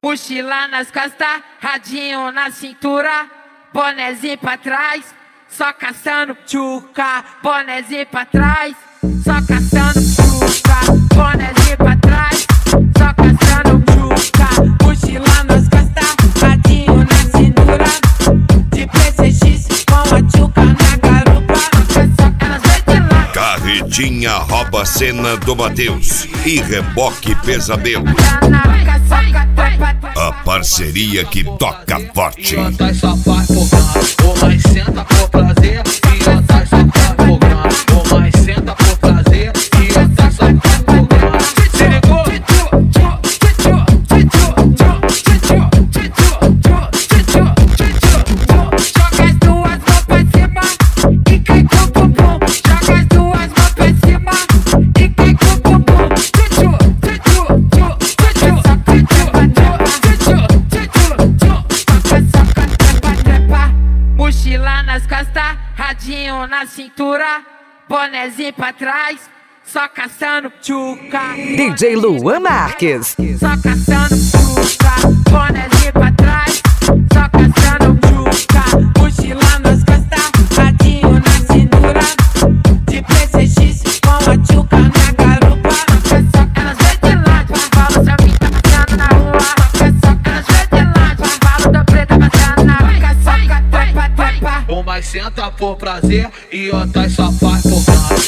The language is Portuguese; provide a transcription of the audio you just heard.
mochila nas costas, radinho na cintura, bonezinho pra trás, só caçando tchuca. Bonezinho pra trás, só caçando tchuca. Bonezinho pra trás, só caçando tchuca. Mochila nas costas, radinho na cintura, de PCX com a tchuca na garupa. Elas vêm de lá. Carretinha rouba a cena do Matheus e Reboque Pesadelo. A parceria que toca forte. Tá só faz programa, ou mais senta por prazer. E tá só faz programa, ou mais senta por prazer. E tá só faz programa. Se ligou? Joga as duas mãos pra cima e cai com o bumbum. Joga as duas mãos pra cima e cai com o bumbum. Mochila nas costas, radinho na cintura, bonezinho pra trás, só caçando tchuca. DJ Luan Marques. Só caçando tchuca. Bonezinho pra trás, só caçando tchuca. Mochila nas costas, radinho na cintura, de PCX com a tchuca na garupa. Elas vêm de lá, falo se a mim tá passando na rua. Elas vêm de lá, falo da preta passando na rua. Ou mais senta por prazer. E tá só faz programa,